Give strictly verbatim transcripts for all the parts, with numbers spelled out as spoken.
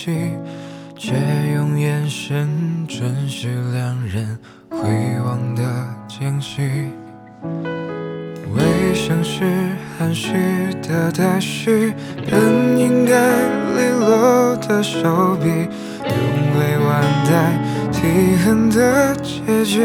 息，却用眼神准许两人回望的间隙。微笑是含蓄的待续，本应该利落的手笔，用委婉代替恨的结局。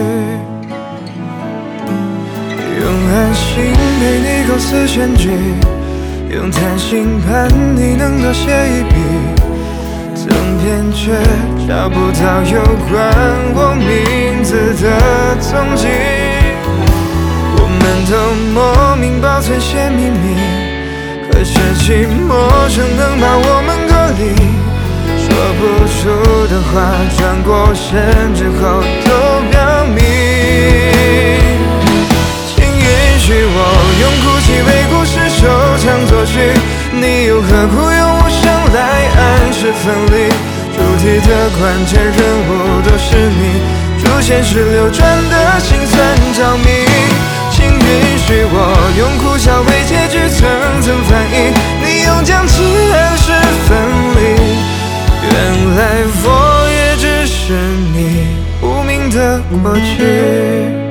用安心陪你构思全局，用贪心盼你能多写一笔，赠片却找不到有关我名字的踪迹。我们都莫名保存些秘密，可是寂寞怎能把我们隔离？说不出的话，转过身之后都表明。许我用哭泣为故事收场作序，你又何苦用无声来暗示分离？主题的关键人物都是你，主线是流转的心酸着迷。请允许我用苦笑为结局层层翻译，你用将至暗示分离。原来我也只是你无名的过去。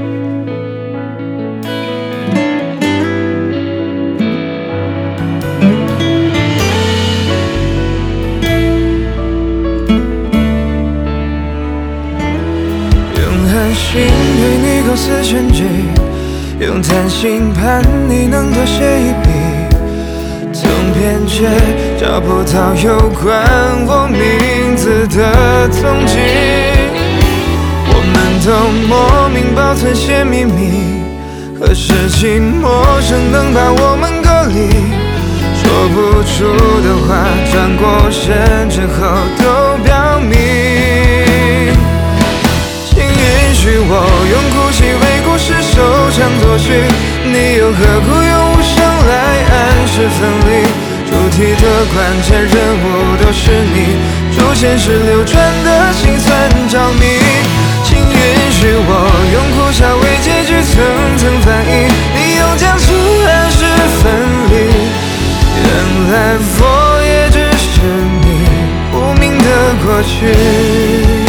心陪你构思全局，用贪心盼你能多写一笔，总偏却找不到有关我名字的踪迹。我们都莫名保存些秘密，可是寂寞怎能把我们隔离？说不出的话，转过身之后都表明。许我用哭泣为故事收场作序，你又何苦用无声来暗示分离？主题的关键人物都是你，主线是流转的心酸着迷。请允许我用苦笑为结局层层翻译，你用将至暗示分离。原来我也只是你无名的过去。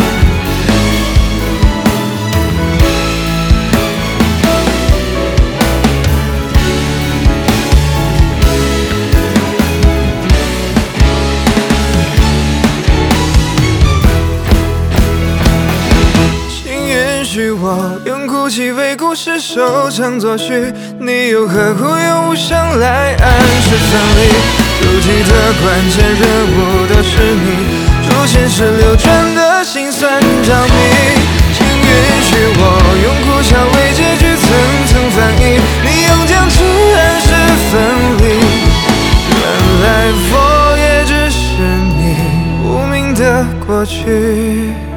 许我用哭泣为故事收场作序，你又何苦用无声来暗示分离？主题的关键人物都是你，主线是流转的心酸着迷。请允许我用苦笑为结局层层翻译，你用将至暗示分离。原来我也只是你无名的过去。